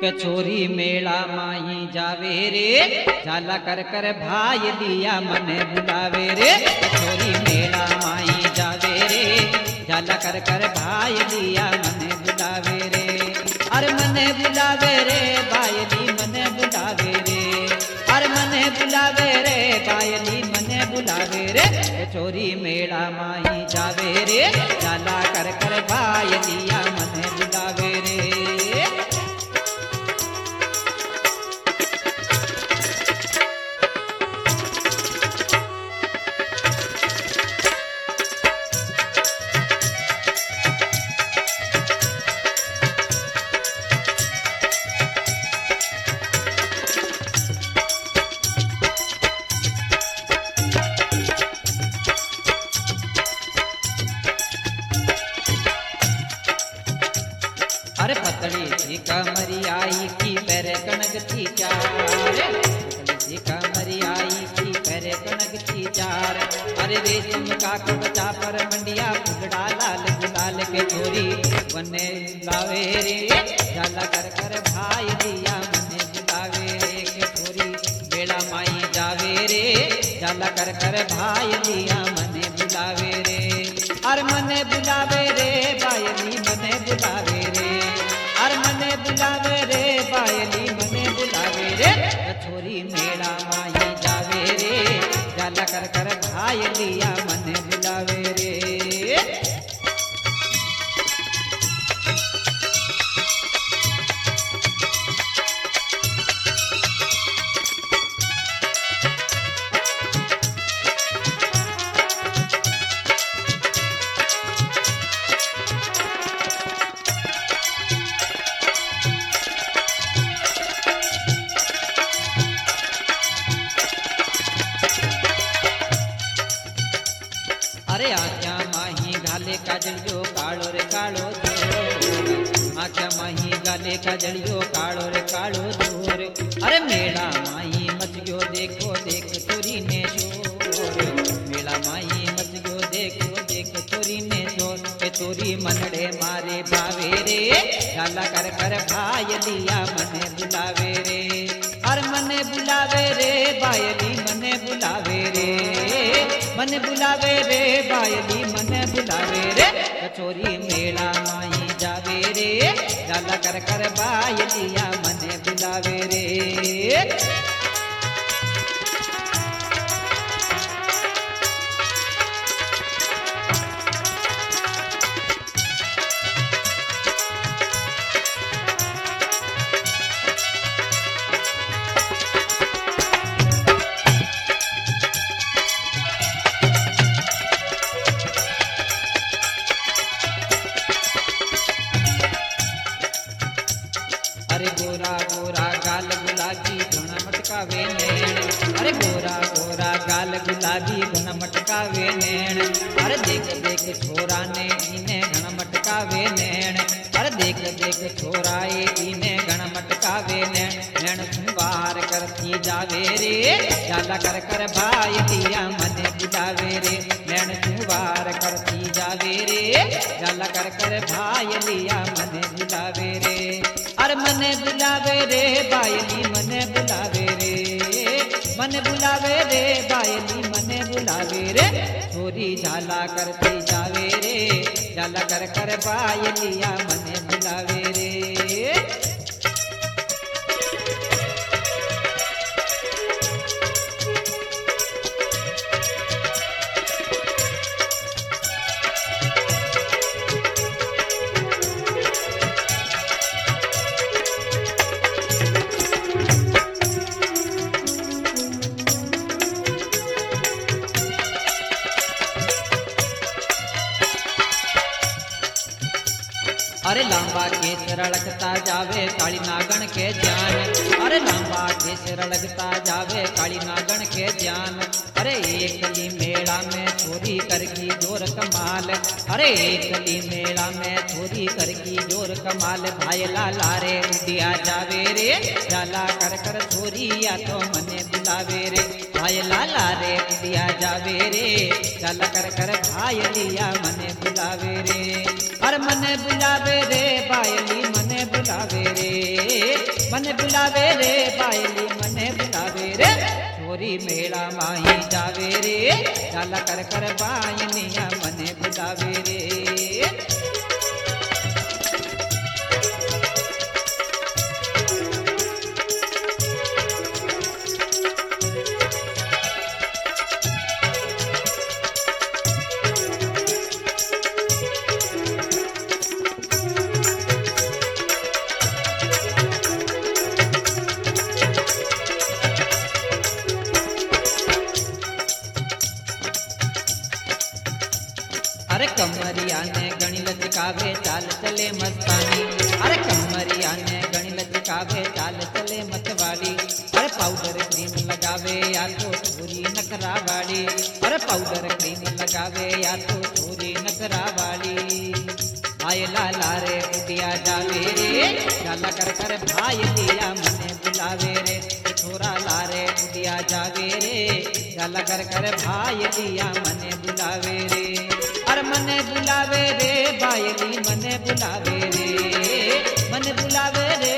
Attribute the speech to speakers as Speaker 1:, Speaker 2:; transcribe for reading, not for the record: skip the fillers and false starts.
Speaker 1: के छोरी मेला माही जावे रे, झाला कर कर भाई लिया मने बुलावे रे। छोरी मेला माही जावे रे, झाला कर कर भाई लिया मने बुलावे रे। अरे मने बुलावे रे बायली मने बुलावे रे, अरे मने बुलावे रे बायली मने बुलावे रे। छोरी मेला माही जावे रे, झाला कर कर भाई लिया मने बुलावे रे। अरे पतली सी कमरी आई की पैरे कनक थी चार, पतली सी कमरी आई की पैरे कनक थी चार। अरे रेशम का कपचा पर मंडिया फुगड़ा लाल गुलाल के छोरी बने बुलावे रे, झाला कर कर भाई दिया मने बुलावे रे। के छोरी बेड़ा माई जावे रे, झाला कर कर भाई दिया मने बुलावे रे। अरे मने बुलावे रे बायली मने बुलावे रे, अरे मने बुलावे रे बायली मने बुलावे रे। छोरी मेला माही जावे रे, झाला कर कर भाई लिया मने बुलावे रे। अरे आख्या माही गाले काजलियो काळो रे काळो दूर, आख्या माही गाले काजलियो काळो रे काळो दूर। अरे मेला माही मच गयो देखो देख छोरी ने शोर, मेला माही मच गयो देखो देख छोरी ने शोर। के छोरी मनड़े मारे भावे रे, झाला कर कर भाई लिया मने बुलावे रे। अरे मने बुलावे रे बायली मने बुलावे रे, मने बुलावे रे बायली मने बुलावे रे। छोरी मेला माही जावे रे, झाला कर कर बायलिया मने बुलावे रे। अरे गोरा गोरा गाल गुलाबी घना मटकावे नैन, अरे गोरा गोरा गाल गुलाबी घना मटकावे नैन। अरे देख देख छोरा ने इने घना मटकावे नैन, अरे देख देख छोरा इने घना मटकावे नैन। नैन सुवार करती जावे रे, झाला कर कर भाई दिया मने बुलावे रे। नैन सुवार करती जावे रे, झाला कर कर भाई लिया मने बुलावे रे। अरे मने बुलावे रे बायली मने बुलावे रे, मने बुलावे रे बायली मने बुलावे रे। छोरी झाला करती जावे रे, झाला कर कर बायलिया मने बुलावे रे। अरे लांबा केस रड़कता जावे काली नागण के ध्यान, अरे लांबा केस रड़कता जावे काली नागण के ध्यान। अरे एक ली मेला में छोरी करगी जोर कमाल, अरे एक ली मेला में छोरी करगी जोर कमाल। भाई लाला रे उडिया जावे रे, झाला कर कर छोरी या तो मने बुलावे रे। भाई लाला रे उडिया जावे रे, झाला कर कर भाई लिया मने बुलावे रे। अरे मने बुलावे रे बायली मने बुलावे रे, મને बुलावे रे बायली મને बुलावे रे छोरी मेला माही जावे रे जाला कर कर बायनिया મને बुलावे रे अरे कमरिया ने गणी लचकावे चाल चले मस्तानी अरे कमरिया ने गणी लचकावे चाल चले मतवाली अरे पाउडर क्रीम लगावे या तो छोरी नखरा वाली अरे पाउडर क्रीम लगावे या तो छोरी नखरा वाली आए लाला रे उदिया जावे रे जाला कर कर भाई लिया मने बुलावे रे छोरा लारे उदिया जावे रे जाला कर कर भाई लिया मने बुलावे रे अरे मने बुलावे रे बायली मने बुलावे रे